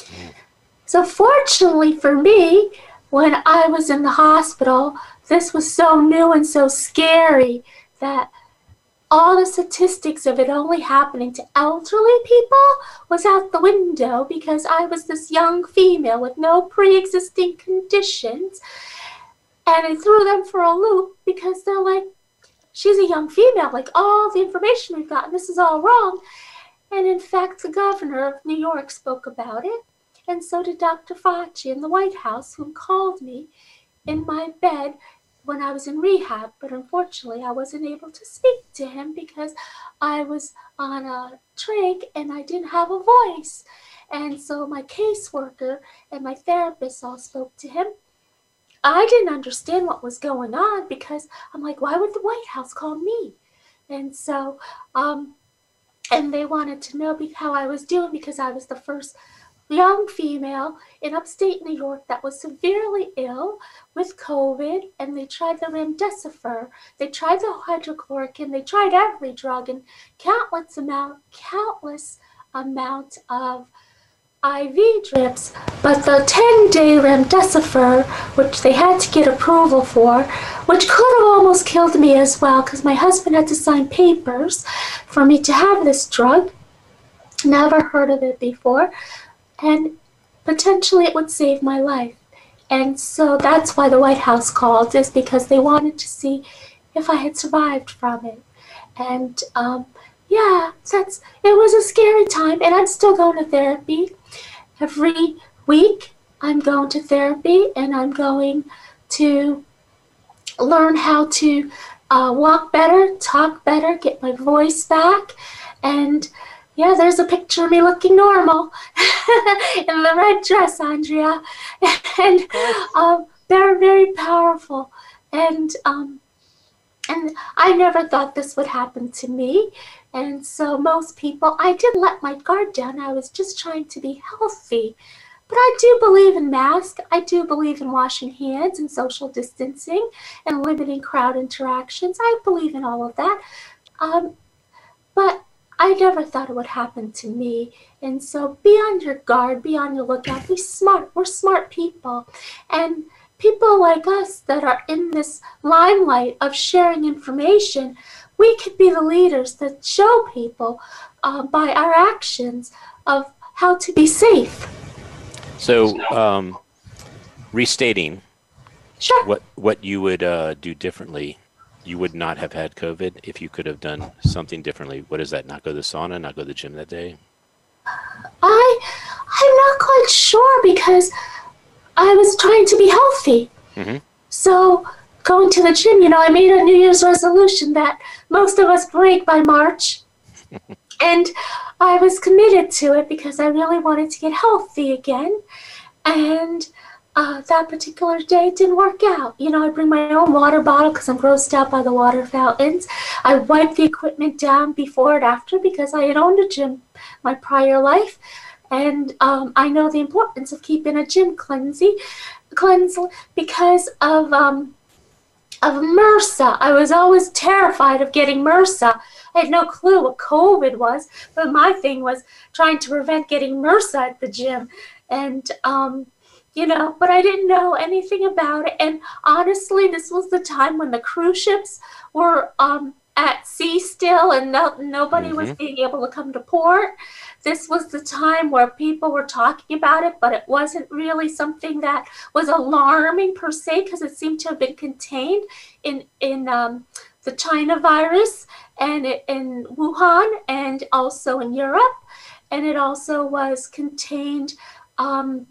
So fortunately for me, when I was in the hospital, this was so new and so scary that all the statistics of it only happening to elderly people was out the window because I was this young female with no pre-existing conditions. And I threw them for a loop because they're like, she's a young female, like all the information we've gotten, this is all wrong. And in fact, the governor of New York spoke about it. And so did Doctor Fauci in the White House, who called me in my bed when I was in rehab, but unfortunately I wasn't able to speak to him because I was on a trach and I didn't have a voice. And so my caseworker and my therapist all spoke to him. I didn't understand what was going on because I'm like, why would the White House call me? And so, um, and they wanted to know how I was doing because I was the first young female in upstate New York that was severely ill with COVID, and they tried the remdesivir, they tried the hydrochloroquine, they tried every drug and countless amount, countless amount of I V drips, but the ten-day remdesivir, which they had to get approval for, which could have almost killed me as well, because my husband had to sign papers for me to have this drug. Never heard of it before. And potentially it would save my life. And so that's why the White House called, is because they wanted to see if I had survived from it. And um, yeah, that's it was a scary time, and I'm still going to therapy. Every week I'm going to therapy, and I'm going to learn how to uh, walk better, talk better, get my voice back. And yeah, there's a picture of me looking normal in the red dress, Andrea. And um, they're very powerful. And um, and I never thought this would happen to me. And so most people, I did let my guard down. I was just trying to be healthy. But I do believe in masks. I do believe in washing hands and social distancing and limiting crowd interactions. I believe in all of that. Um, but I never thought it would happen to me. And so be on your guard, be on your lookout, be smart. We're smart people. And people like us that are in this limelight of sharing information, we could be the leaders that show people uh, by our actions of how to be safe. So, um, restating sure. what what you would uh, do differently. You would not have had COVID if you could have done something differently. What is that? Not go to the sauna, not go to the gym that day? I, I'm not quite sure because I was trying to be healthy. Mm-hmm. So going to the gym, you know, I made a New Year's resolution that most of us break by March. And I was committed to it because I really wanted to get healthy again. And uh, that particular day didn't work out. You know, I bring my own water bottle because I'm grossed out by the water fountains. I wipe the equipment down before and after because I had owned a gym my prior life. And um, I know the importance of keeping a gym cleansy, cleanse because of um, of MRSA. I was always terrified of getting MRSA. I had no clue what COVID was, but my thing was trying to prevent getting MRSA at the gym. And, um, you know, but I didn't know anything about it. And honestly, this was the time when the cruise ships were um, at sea still and no, nobody mm-hmm. was being able to come to port. This was the time where people were talking about it, but it wasn't really something that was alarming per se because it seemed to have been contained in, in um, the China virus and it, in Wuhan and also in Europe. And it also was contained um,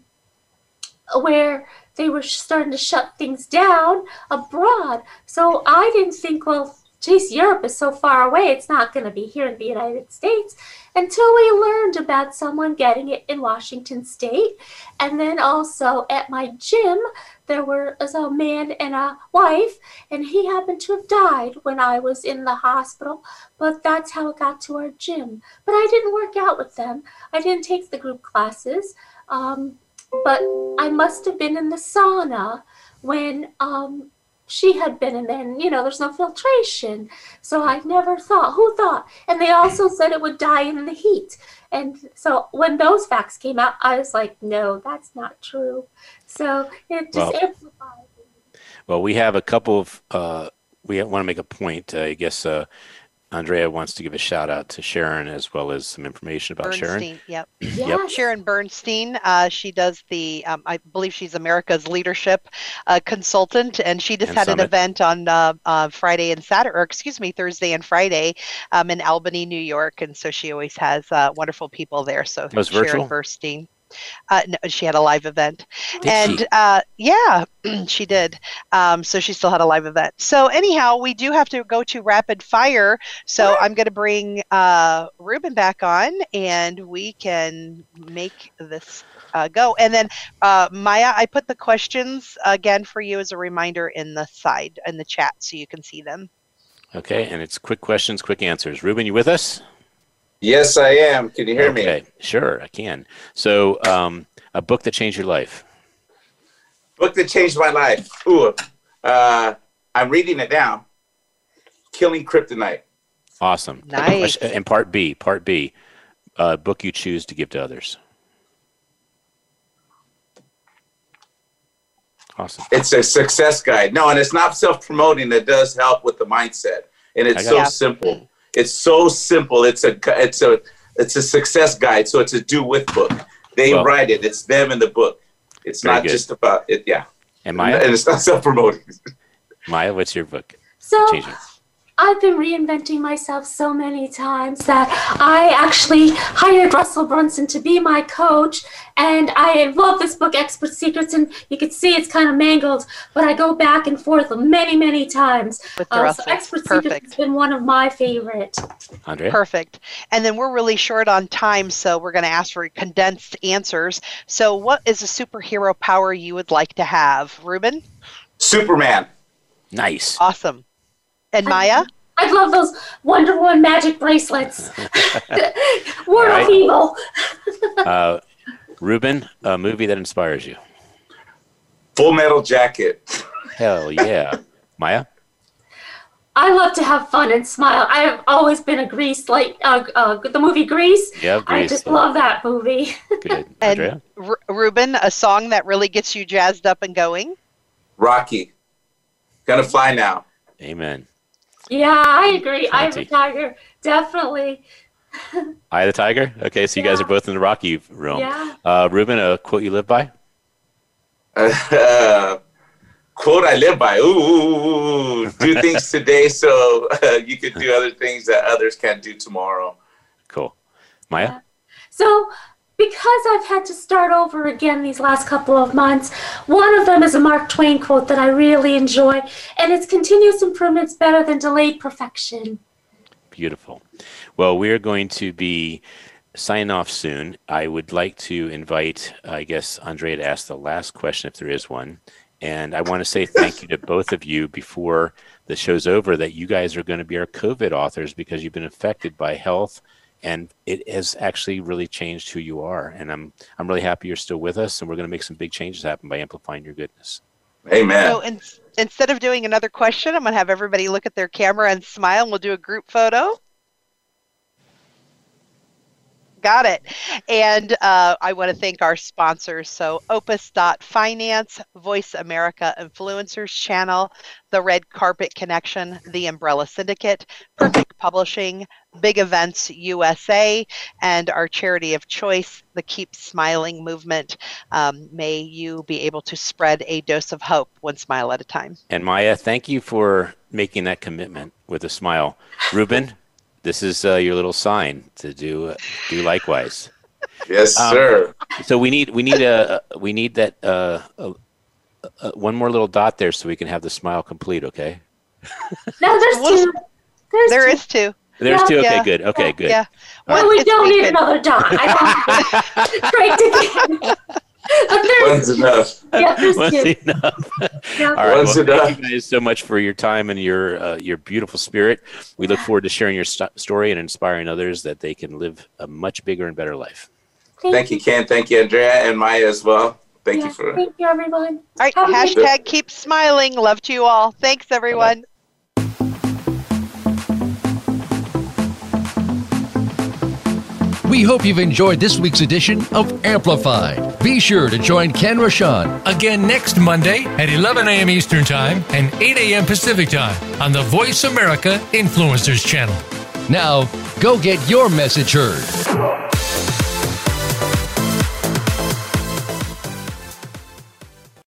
where they were starting to shut things down abroad. So I didn't think, well, geez, Europe is so far away, it's not going to be here in the United States, until we learned about someone getting it in Washington State. And then also at my gym, there was a man and a wife, and he happened to have died when I was in the hospital, but that's how it got to our gym. But I didn't work out with them. I didn't take the group classes, um, but I must have been in the sauna when um, she had been in there, and, you know, there's no filtration. So I never thought, who thought? And they also said it would die in the heat. And so when those facts came out, I was like, no, that's not true. So it just well, amplified. Well, we have a couple of, uh, we want to make a point. Uh, I guess uh, Andrea wants to give a shout out to Sharon as well as some information about Bernstein, Sharon. Yep. Yes. Yep. Sharon Bernstein. Uh, she does the, um, I believe she's America's leadership uh, consultant, and she just and had Summit. an event on uh, uh, Friday and Saturday, or excuse me, Thursday and Friday um, in Albany, New York. And so she always has uh, wonderful people there. So it was Sharon virtual? Bernstein. Uh, no, she had a live event. Did and she? Uh, yeah, she did. Um, so she still had a live event. So anyhow, we do have to go to rapid fire. So I'm going to bring uh, Ruben back on, and we can make this uh, go. And then uh, Maya, I put the questions again for you as a reminder in the side, in the chat, so you can see them. Okay, and it's quick questions, quick answers. Ruben, you with us? Yes, I am. Can you hear okay. me? Okay, sure, I can. So, um, a book that changed your life. Book that changed my life. Ooh, uh, I'm reading it now. Killing Kryptonite. Awesome. Nice. And part B, part B, uh, book you choose to give to others. Awesome. It's a success guide. No, and it's not self-promoting. It does help with the mindset, and it's so it. simple. It's so simple. It's a it's a it's a success guide. So it's a do with book. They Well, write it. It's them in the book. It's Very not good. just about it. Yeah. And Maya, And it's not self-promoting. Maya, what's your book? So Changing. I've been reinventing myself so many times that I actually hired Russell Brunson to be my coach, and I love this book, Expert Secrets, and you can see it's kind of mangled, but I go back and forth many, many times. With Uh, Russell. so Expert Perfect. Secrets has been one of my favorite. Andrea? Perfect. And then we're really short on time, so we're going to ask for condensed answers. So what is a superhero power you would like to have? Ruben? Superman. Nice. Awesome. And Maya? I love those Wonder Woman magic bracelets. Word All right. of evil. Uh, Ruben, a movie that inspires you. Full Metal Jacket. Hell yeah. Maya? I love to have fun and smile. I have always been a Grease, like uh, uh, the movie Grease. Yeah, I Grease. just love that movie. Good. And Andrea? R- Ruben, a song that really gets you jazzed up and going? Rocky. Gonna Fly Now. Amen. Yeah, I agree. I'm a Shanti. tiger, definitely. Eye of the Tiger? Okay, so you guys Yeah. are both in the Rocky realm. Yeah. Uh, Ruben, a quote you live by? Uh, quote I live by. Ooh, do things today so uh, you could do other things that others can't do tomorrow. Cool. Maya? So, because I've had to start over again these last couple of months, one of them is a Mark Twain quote that I really enjoy, and it's continuous improvement is better than delayed perfection. Beautiful. Well, we're going to be signing off soon. I would like to invite, I guess, Andrea to ask the last question if there is one. And I want to say thank you to both of you before the show's over that you guys are going to be our COVID authors because you've been affected by health. And it has actually really changed who you are. And I'm I'm really happy you're still with us. And we're going to make some big changes happen by amplifying your goodness. Amen. So in, instead of doing another question, I'm going to have everybody look at their camera and smile, and we'll do a group photo. Got it. And uh, I want to thank our sponsors. So Opus dot Finance, Voice America Influencers Channel, The Red Carpet Connection, The Umbrella Syndicate, Perfect Publishing, Big Events U S A, and our charity of choice, the Keep Smiling Movement. Um, may you be able to spread a dose of hope one smile at a time. And Maya, thank you for making that commitment with a smile. Ruben, this is uh, your little sign to do uh, do likewise. Yes, Um, sir. So we need we need a we need that uh, uh, uh, one more little dot there so we can have the smile complete. Okay. No, there's Well, two. There's There two. is two. There's Yeah. two. Okay, Yeah. good. Okay, good. Yeah. All Well, One we is don't need vacant. another dot. I don't Great to get. But there's, One's enough. yeah, there's Once two. enough. Yeah. All right. Once Well, enough. thank you guys so much for your time and your uh, your beautiful spirit. We look forward to sharing your st- story and inspiring others that they can live a much bigger and better life. Thank you, Ken. Thank you, Andrea and Maya as well. Thank Yeah, you for Thank you, everyone. All right. Have a good day. Hashtag keep smiling. Love to you all. Thanks, everyone. We hope you've enjoyed this week's edition of Amplified. Be sure to join Ken Rashawn Again next Monday at eleven a.m. Eastern Time and eight a.m. Pacific Time on the Voice America Influencers Channel. Now, go get your message heard.